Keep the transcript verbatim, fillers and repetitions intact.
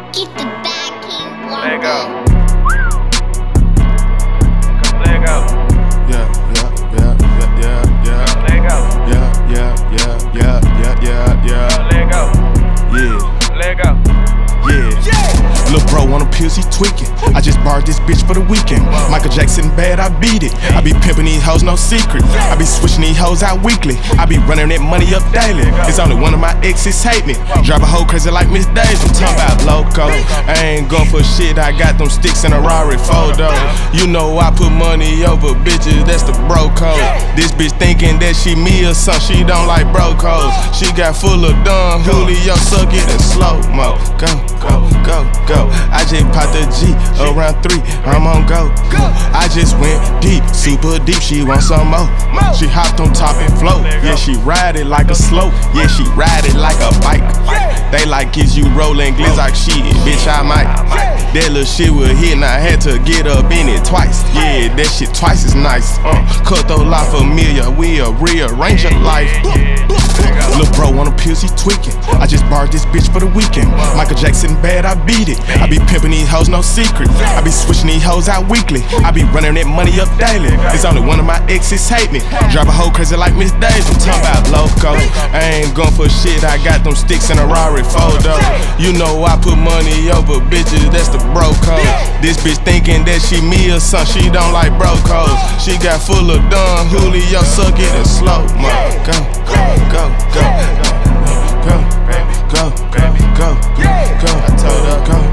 Get the back king. Let go. Let go. Yeah, yeah, yeah, yeah, yeah, yeah. Let go. Yeah, yeah, yeah, yeah, yeah, yeah, yeah. Let go. Yeah. Let go. Yeah. Lil' bro on the pills, he tweaking. I just borrowed this bitch for the weekend. Michael Jackson bad, I beat it. I be pimping these hoes, no secret. I be switching these hoes out weekly. I be running that money up daily. It's only one of my exes hate me. Drive a hoe crazy like Miss Daisy. I'm talking about loco. I ain't going for shit, I got them sticks in a Rari photo. You know I put money over bitches, that's the bro code. This bitch thinking that she me or something, she don't like bro codes. She got full of Don Julio, suck it in slow mo. Go, go, go, go. I just popped a G around three, I'm on go. I just went deep, super deep, she want some more. She hopped on top and float, yeah, she ride it like a slope. Yeah, she ride it like a bike. They like, is you rolling glitz like shit, bitch, I might. That little shit was hitting, I had to get up in it twice. Yeah, that shit twice as nice. Uh, cut those La Familia, we'll rearrange your life. Lil' bro on the pills, he tweaking. I just borrowed this bitch for the weekend. Michael Jackson bad, I beat it. I be pimping these hoes, no secret. I be switching these hoes out weekly. I be running that money up daily. It's only one of my exes hate me. Drive a hoe crazy like Miss Daisy. I'm talking about loco. I ain't going for shit, I got them sticks in a Rari photo. You know I put money over bitches, that's the bro code. This bitch thinking that she me or something, she don't like bro codes. She got full of Don Julio, suck it in slow mo. Go, go, go, go, go, go, go, go, go, go. I told her go.